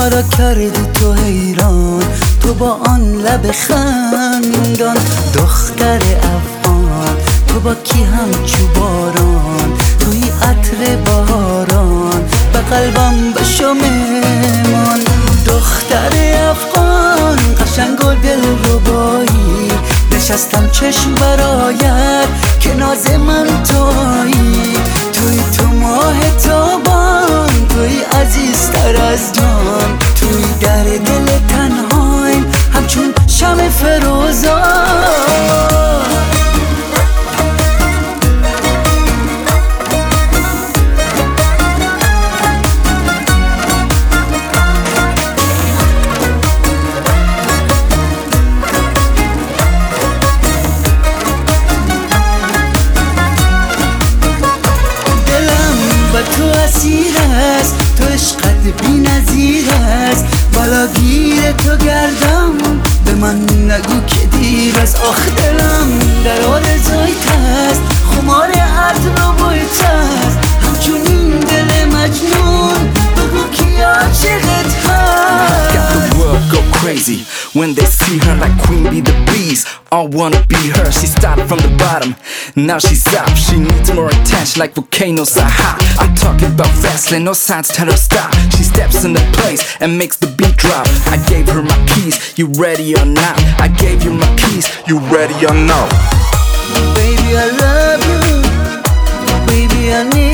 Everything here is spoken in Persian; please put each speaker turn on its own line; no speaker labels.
را کردی تو حیران، تو با آن لب خندان. دختر افغان تو با کی همچو باران، توی عطر بهاران به قلبم بشو مهمان. دختر افغان قشنگ و دلربایی، نشستم چشم برایت که ناز من تویی. توی تو ماه تابان، توی عزیزتر از جان، توی در دل تنهایم همچون شمع فروزان. تو اسیر است، تو عشقت بی نظیر است. بالا گیر تو گردم، به من نگو که دیر است. آخ دلم در آرزویت است، خمار عطر و بویت است. همچون این دل مجنون بگو کی عاشقت هست.
Got the world go crazy when they see her like Queen Bee the Bees. All wanna be her. She started from the bottom, now she's up. She needs more attention like volcanoes are hot. I'm talking about fast lane, no signs tell her stop. She steps in the place and makes the beat drop. I gave her my keys, you ready or not? I gave you my keys, you ready or not?
Baby I love you, baby I need